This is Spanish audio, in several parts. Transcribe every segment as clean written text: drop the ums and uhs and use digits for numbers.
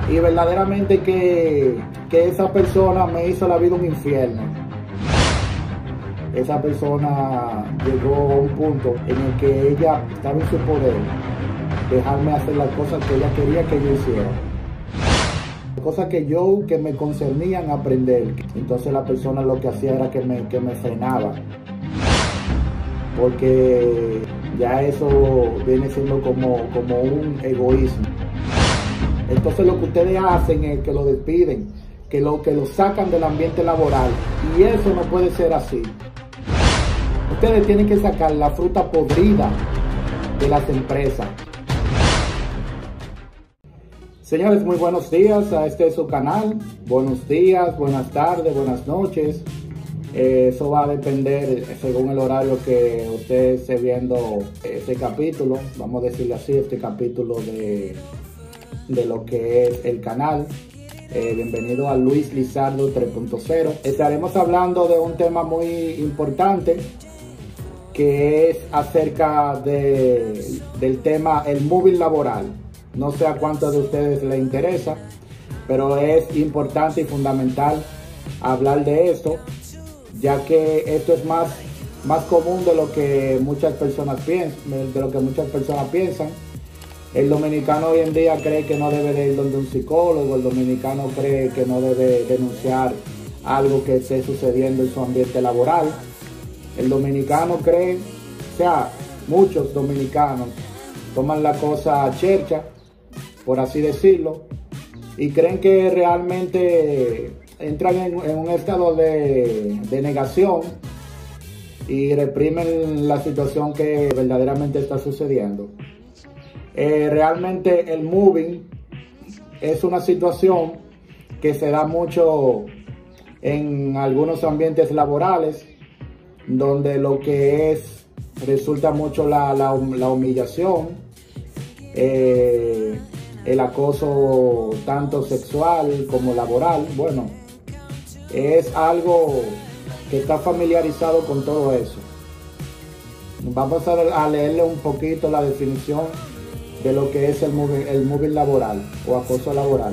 y verdaderamente que esa persona me hizo la vida un infierno. Esa persona llegó a un punto en el que ella estaba en su poder, dejarme hacer las cosas que ella quería que yo hiciera. Cosas que me concernían aprender. Entonces la persona lo que hacía era que me frenaba. Porque ya eso viene siendo como un egoísmo. Entonces lo que ustedes hacen es que lo despiden, que lo sacan del ambiente laboral. Y eso no puede ser así. Ustedes tienen que sacar la fruta podrida de las empresas. Señores, muy buenos días a este es su canal. Buenos días, buenas tardes, buenas noches. Eso va a depender según el horario que usted esté viendo este capítulo. Vamos a decirle así, este capítulo de lo que es el canal. Bienvenido a Luis Lizardo 3.0. Estaremos hablando de un tema muy importante, que es acerca del tema el moving laboral. No sé a cuántos de ustedes les interesa, pero es importante y fundamental hablar de esto, ya que esto es más común de lo que muchas personas piensan. El dominicano hoy en día cree que no debe de ir donde un psicólogo, el dominicano cree que no debe denunciar algo que esté sucediendo en su ambiente laboral. El dominicano cree, o sea, muchos dominicanos toman la cosa a chercha, por así decirlo, y creen que realmente entran en un estado de negación y reprimen la situación que verdaderamente está sucediendo. Realmente el moving es una situación que se da mucho en algunos ambientes laborales, donde lo que resulta mucho la humillación, el acoso tanto sexual como laboral. Bueno, es algo que está familiarizado con todo eso. Vamos a leerle un poquito la definición de lo que es el moving laboral o acoso laboral.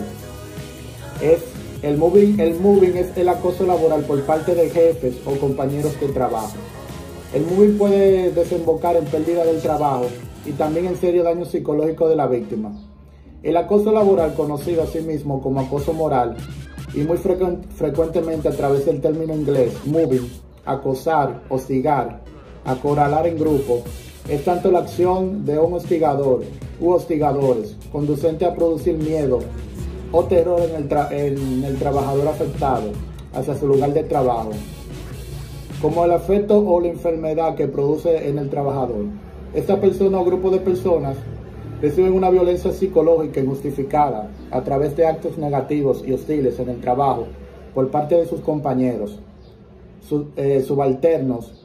El moving es el acoso laboral por parte de jefes o compañeros de trabajo. El moving puede desembocar en pérdida del trabajo y también en serio daño psicológico de la víctima. El acoso laboral, conocido asimismo como acoso moral, y muy frecuentemente a través del término inglés moving, acosar, hostigar, acorralar en grupo, es tanto la acción de un hostigador u hostigadores, conducente a producir miedo o terror en el trabajador afectado hacia su lugar de trabajo, como el afecto o la enfermedad que produce en el trabajador. Esta persona o grupo de personas reciben una violencia psicológica injustificada a través de actos negativos y hostiles en el trabajo por parte de sus compañeros, subalternos,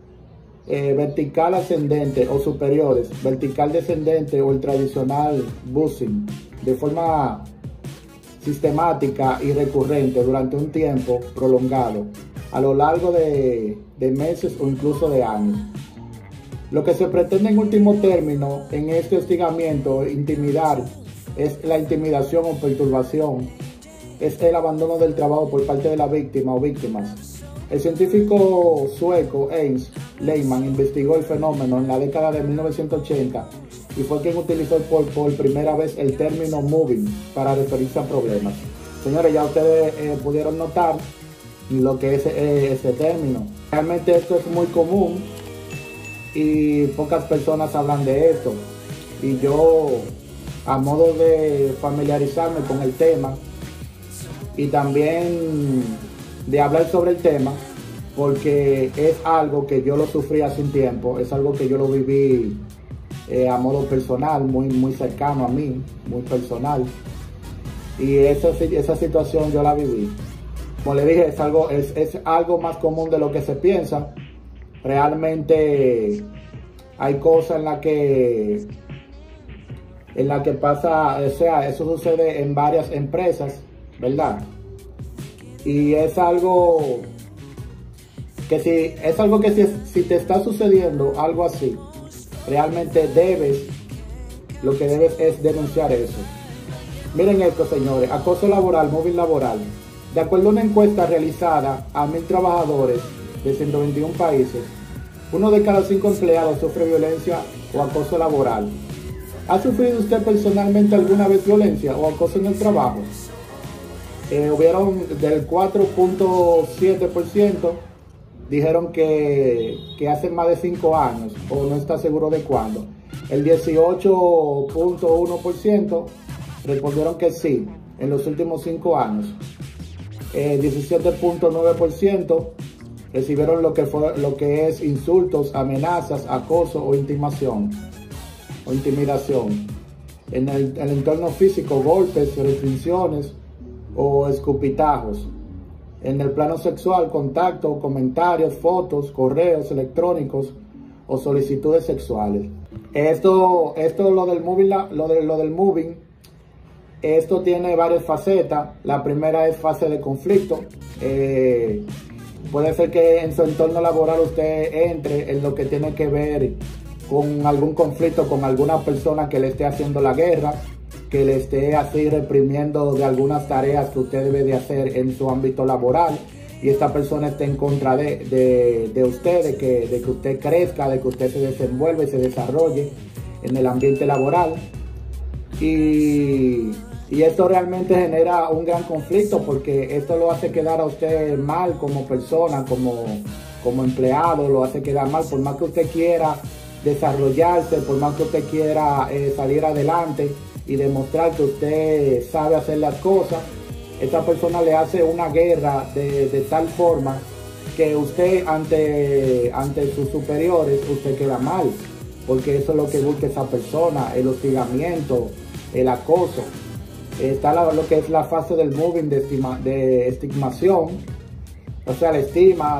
vertical ascendente o superiores, vertical descendente o el tradicional bullying, de forma sistemática y recurrente durante un tiempo prolongado, a lo largo de meses o incluso de años. Lo que se pretende en último término en este hostigamiento, intimidar, es la intimidación o perturbación, es el abandono del trabajo por parte de la víctima o víctimas. El científico sueco Hans Lehmann investigó el fenómeno en la década de 1980 y fue quien utilizó por primera vez el término moving para referirse a problemas. Señores, ya ustedes pudieron notar lo que es ese término. Realmente esto es muy común y pocas personas hablan de esto. Y yo, a modo de familiarizarme con el tema y también de hablar sobre el tema, porque es algo que yo lo sufrí hace un tiempo, es algo que yo lo viví a modo personal, muy cercano a mí, muy personal, y esa situación yo la viví. Como le dije, es algo más común de lo que se piensa. Realmente hay cosas en la que pasa, o sea, eso sucede en varias empresas, ¿verdad? Y es algo que si te está sucediendo algo así, realmente lo que debes es denunciar eso. Miren esto, señores, acoso laboral, móvil laboral. De acuerdo a una encuesta realizada a 1.000 trabajadores de 121 países, 1 de cada 5 empleados sufre violencia o acoso laboral. ¿Ha sufrido usted personalmente alguna vez violencia o acoso en el trabajo? Hubieron del 4.7% dijeron que hace más de 5 años o no está seguro de cuándo. El 18.1% respondieron que sí, en los últimos 5 años. 17.9% recibieron lo que es insultos, amenazas, acoso o intimidación. En el entorno físico, golpes, restricciones o escupitajos. En el plano sexual, contacto, comentarios, fotos, correos electrónicos o solicitudes sexuales. Lo del moving, esto tiene varias facetas. La primera es fase de conflicto. Puede ser que en su entorno laboral usted entre en lo que tiene que ver con algún conflicto con alguna persona que le esté haciendo la guerra, que le esté así reprimiendo de algunas tareas que usted debe de hacer en su ámbito laboral, y esta persona esté en contra de usted, de que usted crezca, de que usted se desenvuelva y se desarrolle en el ambiente laboral. Y esto realmente genera un gran conflicto, porque esto lo hace quedar a usted mal como persona, como empleado, lo hace quedar mal, por más que usted quiera desarrollarse, por más que usted quiera salir adelante y demostrar que usted sabe hacer las cosas. Esta persona le hace una guerra de tal forma que usted ante sus superiores, usted queda mal, porque eso es lo que busca esa persona, el hostigamiento, el acoso. Está lo que es la fase del moving de estigmación, o sea, la estima,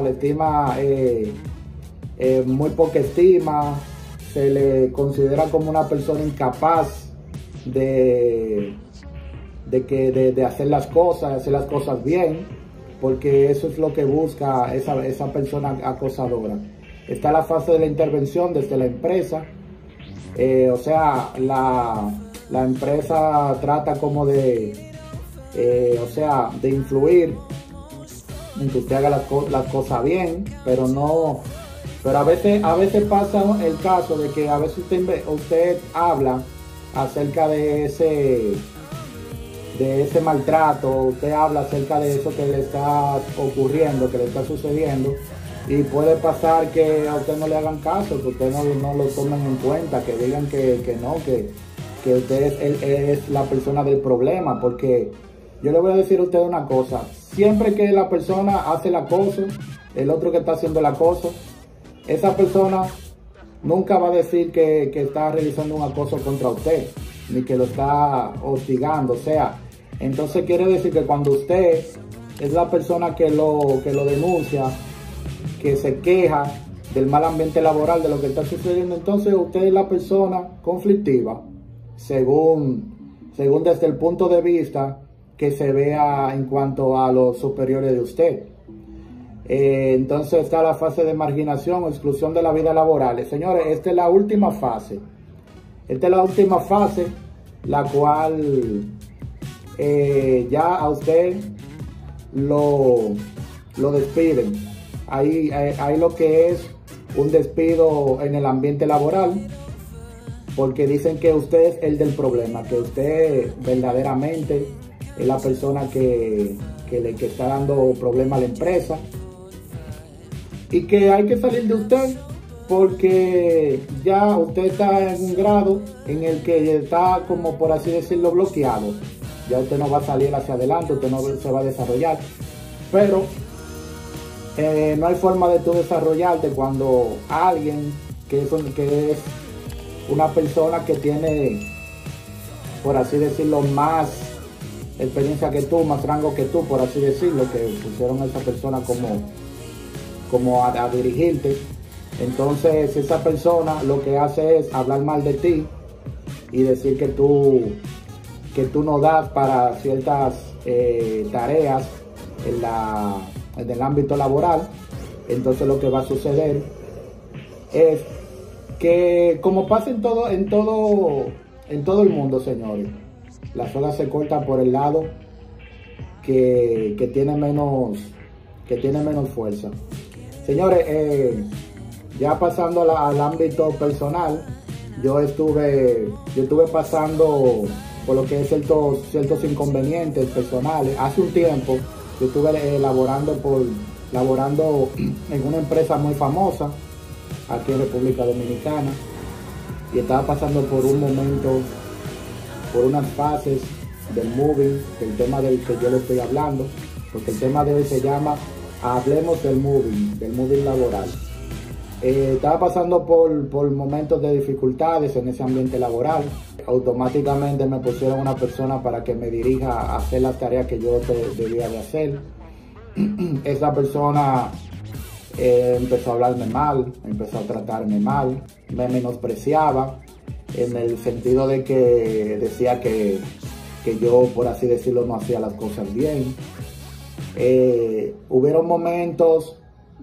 muy poca estima, se le considera como una persona incapaz de hacer las cosas bien, porque eso es lo que busca esa persona acosadora. Está la fase de la intervención desde la empresa, o sea, la empresa trata como de influir en que usted haga las cosas bien, pero a veces pasa el caso de que a veces usted habla acerca de ese maltrato, usted habla acerca de eso que le está ocurriendo, que le está sucediendo, y puede pasar que a usted no le hagan caso, que usted no lo tomen en cuenta, que digan que usted es la persona del problema. Porque yo le voy a decir a usted una cosa: siempre que la persona hace el acoso, el otro que está haciendo el acoso, esa persona nunca va a decir que está realizando un acoso contra usted, ni que lo está hostigando. O sea, entonces quiere decir que cuando usted es la persona que lo denuncia, que se queja del mal ambiente laboral, de lo que está sucediendo, entonces usted es la persona conflictiva, según desde el punto de vista que se vea en cuanto a los superiores de usted. Entonces está la fase de marginación o exclusión de la vida laboral. Señores, esta es la última fase. La cual ya a usted lo despiden. Hay lo que es un despido en el ambiente laboral, porque dicen que usted es el del problema, que usted verdaderamente es la persona que está dando problema a la empresa, y que hay que salir de usted porque ya usted está en un grado en el que está, como por así decirlo, bloqueado. Ya usted no va a salir hacia adelante, usted no se va a desarrollar. Pero no hay forma de tú desarrollarte cuando alguien que es una persona que tiene, por así decirlo, más experiencia que tú, más rango que tú, por así decirlo, que pusieron a esa persona como a dirigirte. Entonces esa persona lo que hace es hablar mal de ti y decir que tú no das para ciertas tareas en el ámbito laboral. Entonces lo que va a suceder es que, como pasa en todo el mundo, señores, La soga se corta por el lado que tiene menos fuerza. Señores, ya pasando al ámbito personal, yo estuve pasando por lo que es ciertos inconvenientes personales. Hace un tiempo yo estuve laborando en una empresa muy famosa aquí en República Dominicana, y estaba pasando por un momento, por unas fases del moving, del tema del que yo le estoy hablando, porque el tema de hoy se llama Hablemos del moving laboral. Estaba pasando por momentos de dificultades en ese ambiente laboral. Automáticamente me pusieron una persona para que me dirija a hacer las tareas que yo debía de hacer. Esa persona empezó a hablarme mal, empezó a tratarme mal, me menospreciaba en el sentido de que decía que yo, por así decirlo, no hacía las cosas bien. Hubieron momentos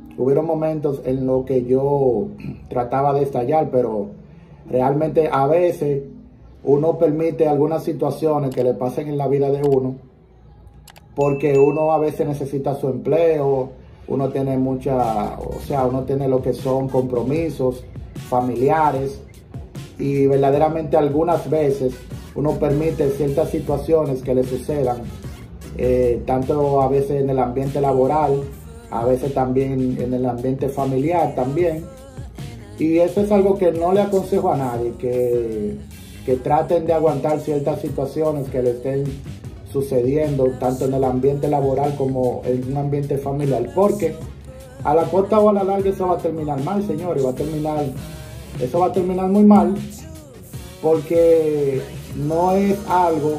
en los que yo trataba de estallar, pero realmente a veces uno permite algunas situaciones que le pasen en la vida de uno, porque uno a veces necesita su empleo, uno tiene uno tiene lo que son compromisos familiares, y verdaderamente algunas veces uno permite ciertas situaciones que le sucedan, tanto a veces en el ambiente laboral, a veces también en el ambiente familiar también. Y eso es algo que no le aconsejo a nadie, que traten de aguantar ciertas situaciones que le estén sucediendo, tanto en el ambiente laboral como en un ambiente familiar, porque a la corta o a la larga eso va a terminar mal, señores. Eso va a terminar muy mal, porque no es algo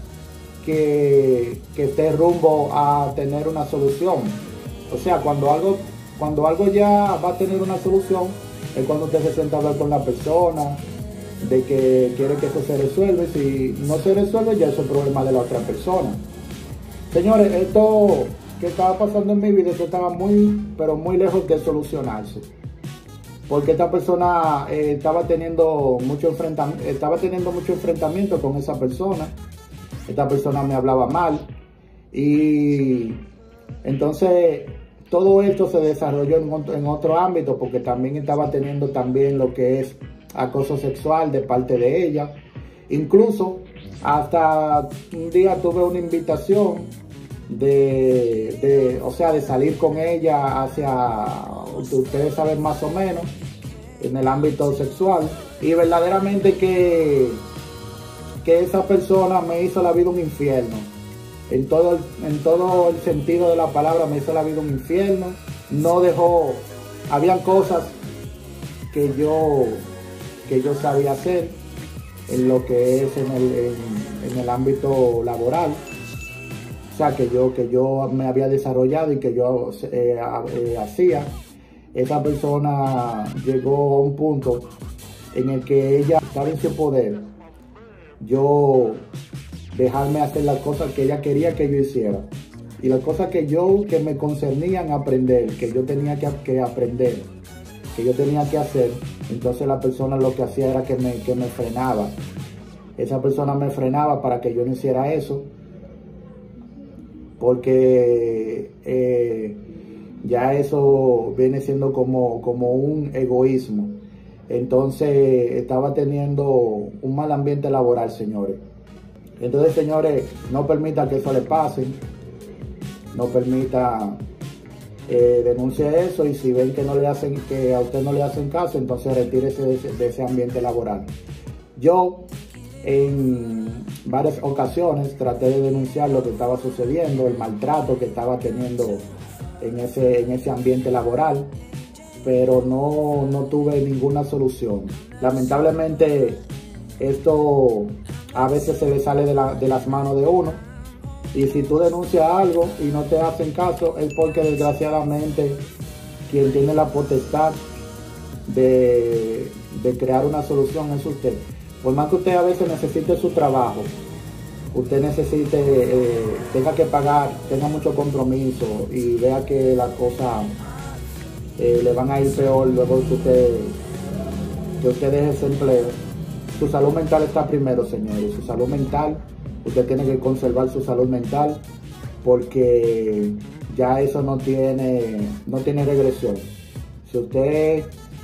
que esté rumbo a tener una solución. O sea, cuando algo ya va a tener una solución, es cuando usted se sienta a hablar con la persona, de que quiere que eso se resuelva. Y si no se resuelve, ya es el problema de la otra persona. Señores, esto que estaba pasando en mi vida, esto estaba pero muy lejos de solucionarse, porque esta persona estaba teniendo mucho enfrentamiento con esa persona. Esta persona me hablaba mal, y entonces todo esto se desarrolló en otro ámbito, porque también estaba teniendo lo que es acoso sexual de parte de ella. Incluso hasta un día tuve una invitación de salir con ella hacia, ustedes saben más o menos, en el ámbito sexual, y verdaderamente que esa persona me hizo la vida un infierno. En todo el sentido de la palabra me hizo la vida un infierno. No dejó, habían cosas que yo sabía hacer en lo que es en el ámbito laboral. O sea, que yo me había desarrollado y que yo hacía. Esa persona llegó a un punto en el que ella estaba en su poder, yo dejarme hacer las cosas que ella quería que yo hiciera, y las cosas que me concernían aprender, que yo tenía que aprender, que yo tenía que hacer. Entonces la persona lo que hacía era que me frenaba. Esa persona me frenaba para que yo no hiciera eso, porque ya eso viene siendo como un egoísmo. Entonces estaba teniendo un mal ambiente laboral, señores. Entonces, señores, no permita que eso le pase, no permita, denuncie eso, y si ven que a usted no le hacen caso, entonces retírese de ese ambiente laboral. Yo en varias ocasiones traté de denunciar lo que estaba sucediendo, el maltrato que estaba teniendo en ese ambiente laboral, pero no tuve ninguna solución. Lamentablemente esto a veces se le sale de las manos de uno, y si tú denuncias algo y no te hacen caso, es porque desgraciadamente quien tiene la potestad de crear una solución es usted. Por más que usted a veces necesite su trabajo, usted tenga que pagar, tenga mucho compromiso y vea que las cosas le van a ir peor luego que usted deje ese empleo, su salud mental está primero, señores. Su salud mental usted tiene que conservar su salud mental, porque ya eso no tiene regresión. Si usted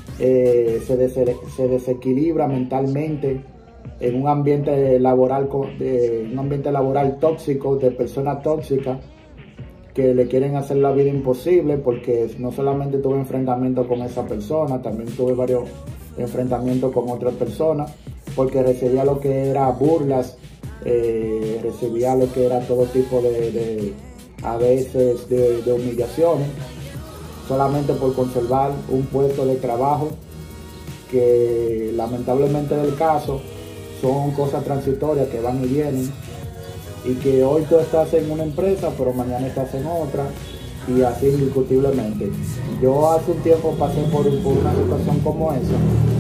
se desequilibra mentalmente en un ambiente laboral tóxico, de personas tóxicas que le quieren hacer la vida imposible, porque no solamente tuve enfrentamientos con esa persona, también tuve varios enfrentamientos con otras personas, porque recibía lo que era burlas, recibía lo que era todo tipo a veces de humillaciones, solamente por conservar un puesto de trabajo, que lamentablemente del caso son cosas transitorias que van y vienen, y que hoy tú estás en una empresa pero mañana estás en otra, y así indiscutiblemente. Yo hace un tiempo pasé por una situación como esa,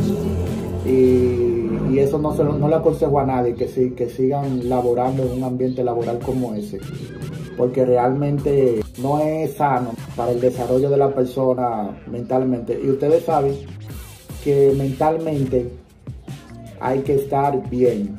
y eso no le aconsejo a nadie, que sigan laborando en un ambiente laboral como ese, porque realmente no es sano para el desarrollo de la persona mentalmente. Y ustedes saben que mentalmente hay que estar bien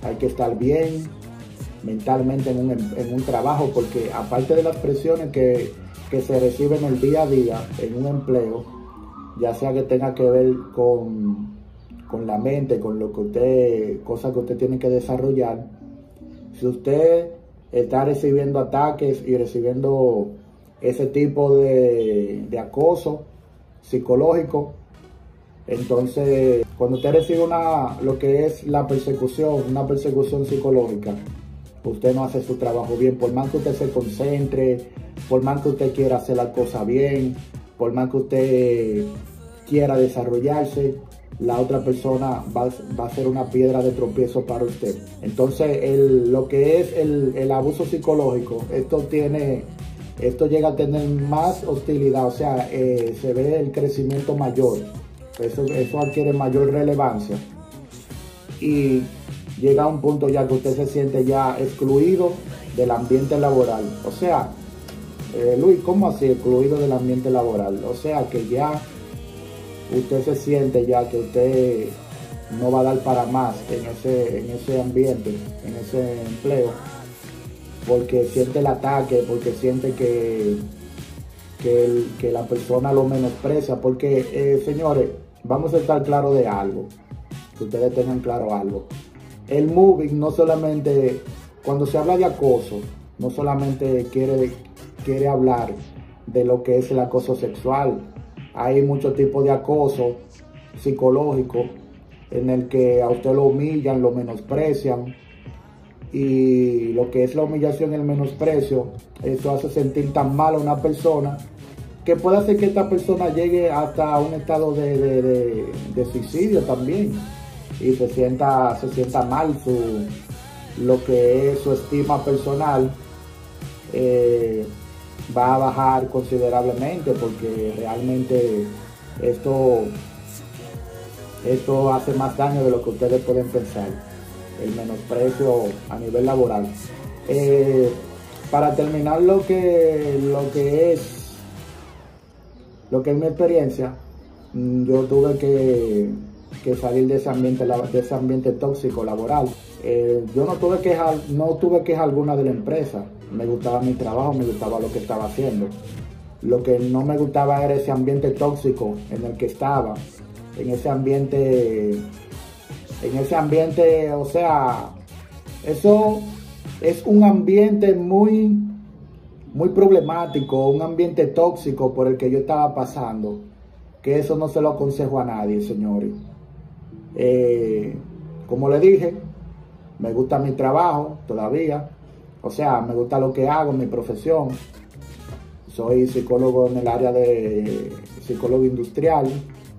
mentalmente en un trabajo, porque aparte de las presiones que se reciben el día a día en un empleo, ya sea que tenga que ver con la mente, con cosas que usted tiene que desarrollar, si usted está recibiendo ataques y recibiendo ese tipo de acoso psicológico, entonces cuando usted recibe lo que es una persecución psicológica, usted no hace su trabajo bien. Por más que usted se concentre, por más que usted quiera hacer las cosas bien, por más que usted quiera desarrollarse, la otra persona va a ser una piedra de tropiezo para usted. Entonces lo que es el abuso psicológico, esto llega a tener más hostilidad, o sea, se ve el crecimiento mayor, eso adquiere mayor relevancia, y llega a un punto ya que usted se siente ya excluido del ambiente laboral. O sea, Luis, ¿cómo así excluido del ambiente laboral? O sea, que ya usted se siente ya que usted no va a dar para más en ese ambiente, en ese empleo, porque siente el ataque, porque siente que la persona lo menosprecia. Porque, señores, vamos a estar claros de algo, que ustedes tengan claro algo. El moving no solamente, cuando se habla de acoso, no solamente quiere hablar de lo que es el acoso sexual. Hay muchos tipos de acoso psicológico en el que a usted lo humillan, lo menosprecian, y lo que es la humillación y el menosprecio, eso hace sentir tan mal a una persona que puede hacer que esta persona llegue hasta un estado de suicidio también, y se sienta mal, lo que es su estima personal va a bajar considerablemente, porque realmente esto hace más daño de lo que ustedes pueden pensar, el menosprecio a nivel laboral. Para terminar lo que es mi experiencia, yo tuve que salir de ese ambiente tóxico laboral. Yo no tuve queja alguna de la empresa. Me gustaba mi trabajo, me gustaba lo que estaba haciendo. Lo que no me gustaba era ese ambiente tóxico en el que estaba, en ese ambiente, o sea, eso es un ambiente muy problemático, un ambiente tóxico por el que yo estaba pasando, que eso no se lo aconsejo a nadie, señores. Como le dije, me gusta mi trabajo todavía, o sea, me gusta lo que hago, mi profesión. Soy psicólogo en el área de psicólogo industrial,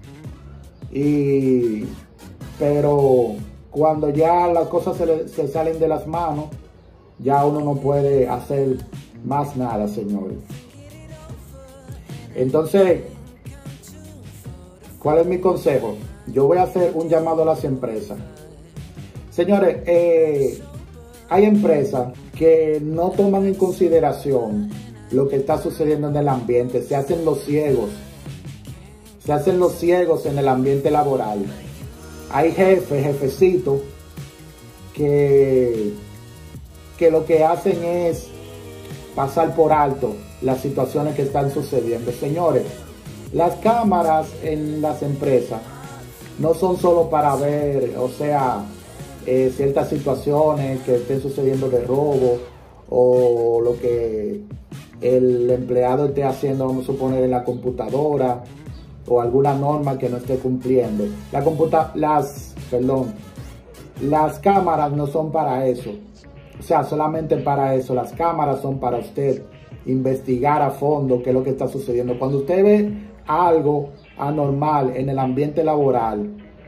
pero cuando ya las cosas se salen de las manos, ya uno no puede hacer más nada, señores. Entonces, ¿cuál es mi consejo? Yo voy a hacer un llamado a las empresas. Señores, hay empresas que no toman en consideración lo que está sucediendo en el ambiente. Se hacen los ciegos en el ambiente laboral. Hay jefecitos que que lo que hacen es pasar por alto las situaciones que están sucediendo. Señores, las cámaras en las empresas no son solo para ver, o sea, ciertas situaciones que estén sucediendo de robo o lo que el empleado esté haciendo, vamos a suponer, en la computadora o alguna norma que no esté cumpliendo. Las cámaras no son para eso. O sea, solamente para eso. Las cámaras son para usted investigar a fondo qué es lo que está sucediendo. Cuando usted ve algo anormal en el ambiente laboral,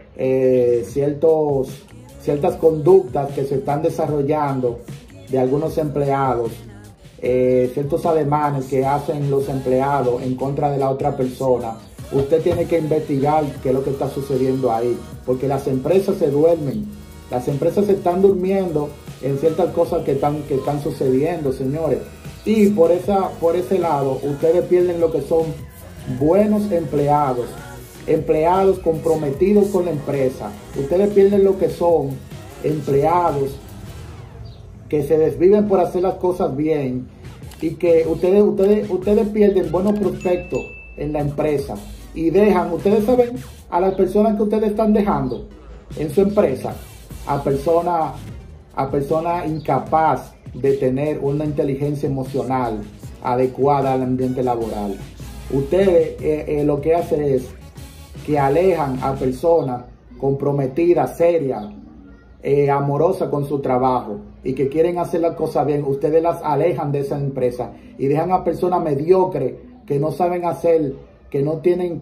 ciertas conductas que se están desarrollando de algunos empleados, ciertos ademanes que hacen los empleados en contra de la otra persona, usted tiene que investigar qué es lo que está sucediendo ahí, porque las empresas se duermen, las empresas se están durmiendo en ciertas cosas que están sucediendo, señores, y por ese lado ustedes pierden lo que son buenos empleados comprometidos con la empresa. Ustedes pierden lo que son empleados que se desviven por hacer las cosas bien, y que ustedes pierden buenos prospectos en la empresa y dejan, ustedes saben, a las personas que ustedes están dejando en su empresa, a personas incapaz de tener una inteligencia emocional adecuada al ambiente laboral. Ustedes lo que hacen es que alejan a personas comprometidas, serias, amorosas con su trabajo y que quieren hacer las cosas bien. Ustedes las alejan de esa empresa y dejan a personas mediocres que no saben hacer, que no tienen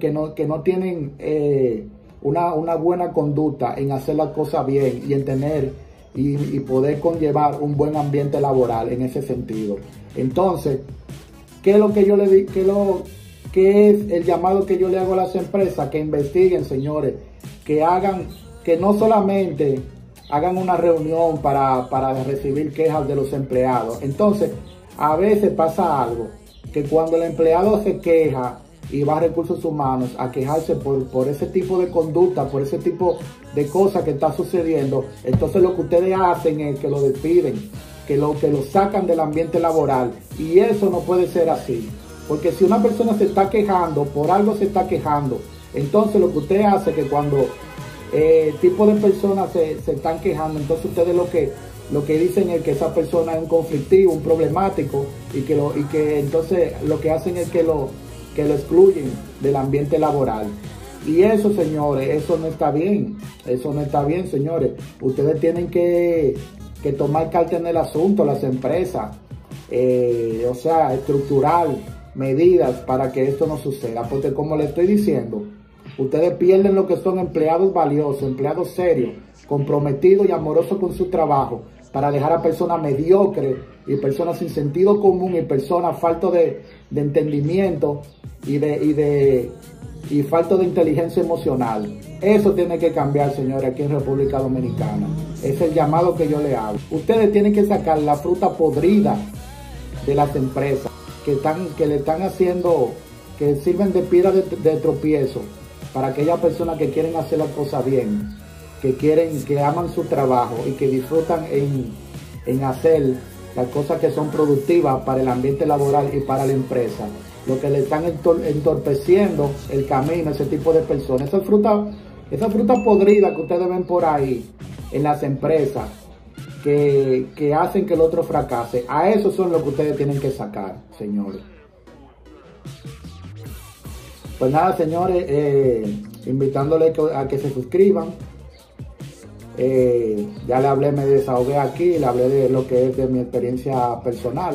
una buena conducta en hacer las cosas bien y en tener y poder conllevar un buen ambiente laboral en ese sentido. Entonces, ¿qué es lo que yo le di? ¿Qué es el llamado que yo le hago a las empresas? Que investiguen, señores, que no solamente hagan una reunión para recibir quejas de los empleados. Entonces, a veces pasa algo, que cuando el empleado se queja y va a recursos humanos a quejarse por ese tipo de conducta, por ese tipo de cosas que está sucediendo, entonces lo que ustedes hacen es que lo despiden, que lo sacan del ambiente laboral, y eso no puede ser así. Porque si una persona se está quejando, por algo se está quejando, entonces lo que usted hace es que cuando tipo de personas se están quejando, entonces ustedes lo que dicen es que esa persona es un conflictivo, un problemático, y que entonces lo que hacen es que lo excluyen del ambiente laboral. Y eso, señores, eso no está bien. Eso no está bien, señores. Ustedes tienen que tomar carta en el asunto, las empresas. O sea, estructurar medidas para que esto no suceda. Porque como le estoy diciendo, ustedes pierden lo que son empleados valiosos, empleados serios, comprometidos y amorosos con su trabajo, para dejar a personas mediocres y personas sin sentido común y personas faltos de entendimiento y falta de inteligencia emocional. Eso tiene que cambiar, señores, aquí en República Dominicana. Es el llamado que yo le hago. Ustedes tienen que sacar la fruta podrida de las empresas que le están haciendo, que sirven de piedra de tropiezo para aquellas personas que quieren hacer las cosas bien, que aman su trabajo y que disfrutan en hacer las cosas que son productivas para el ambiente laboral y para la empresa. Lo que le están entorpeciendo el camino a ese tipo de personas. Esa fruta podrida que ustedes ven por ahí en las empresas que hacen que el otro fracase, a eso son lo que ustedes tienen que sacar, señores. Pues nada, señores, invitándoles a que se suscriban. Ya le hablé, me desahogué aquí, le hablé de lo que es de mi experiencia personal.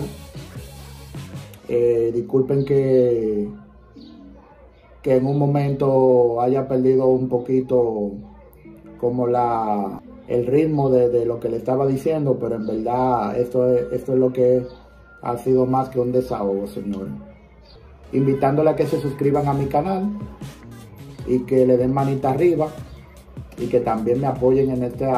Disculpen que en un momento haya perdido un poquito como el ritmo de lo que le estaba diciendo, pero en verdad esto es lo que ha sido más que un desahogo, señores. Invitándole a que se suscriban a mi canal y que le den manita arriba y que también me apoyen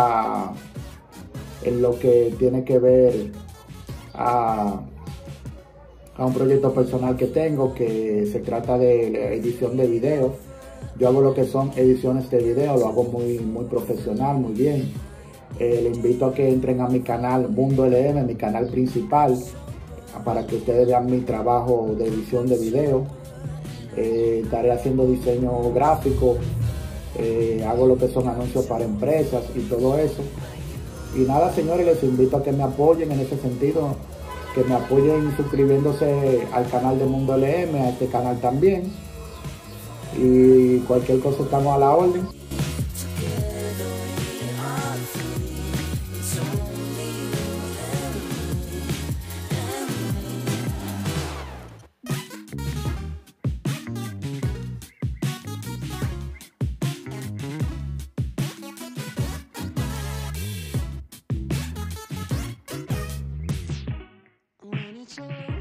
en lo que tiene que ver a un proyecto personal que tengo, que se trata de edición de videos. Yo hago lo que son ediciones de video, lo hago muy profesional, muy bien. Les invito a que entren a mi canal Mundo LM, mi canal principal, para que ustedes vean mi trabajo de edición de video. Estaré haciendo diseño gráfico, hago lo que son anuncios para empresas y todo eso. Y nada, señores, les invito a que me apoyen en ese sentido, que me apoyen suscribiéndose al canal de Mundo LM, a este canal también. Y cualquier cosa estamos a la orden. When it's over.